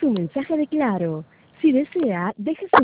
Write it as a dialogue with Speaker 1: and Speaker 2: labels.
Speaker 1: un mensaje de Claro. Si desea, deje su